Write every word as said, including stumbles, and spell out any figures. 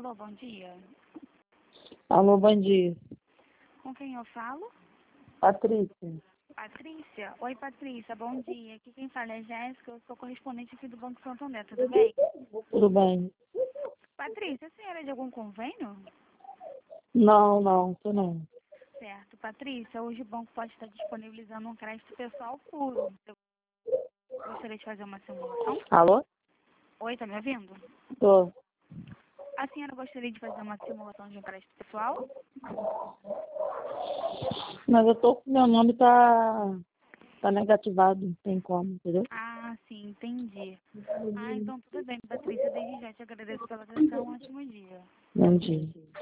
Alô, bom dia. Alô, bom dia. Com quem eu falo? Patrícia. Patrícia? Oi, Patrícia, bom dia. Aqui quem fala é Jéssica, eu sou correspondente aqui do Banco Santander, tudo bem? Tudo bem? Patrícia, a senhora é de algum convênio? Não, não, tô não. Certo. Patrícia, hoje o banco pode estar disponibilizando um crédito pessoal puro. Eu gostaria de fazer uma simulação. Alô? Oi, tá me ouvindo? Tô. A senhora gostaria de fazer uma simulação de um crédito pessoal? Mas eu tô com meu nome tá, tá negativado, não tem como, entendeu? Ah, sim, entendi. Ah, então tudo bem, Patrícia. Desde já te agradeço pela atenção. Um ótimo dia. Bom dia.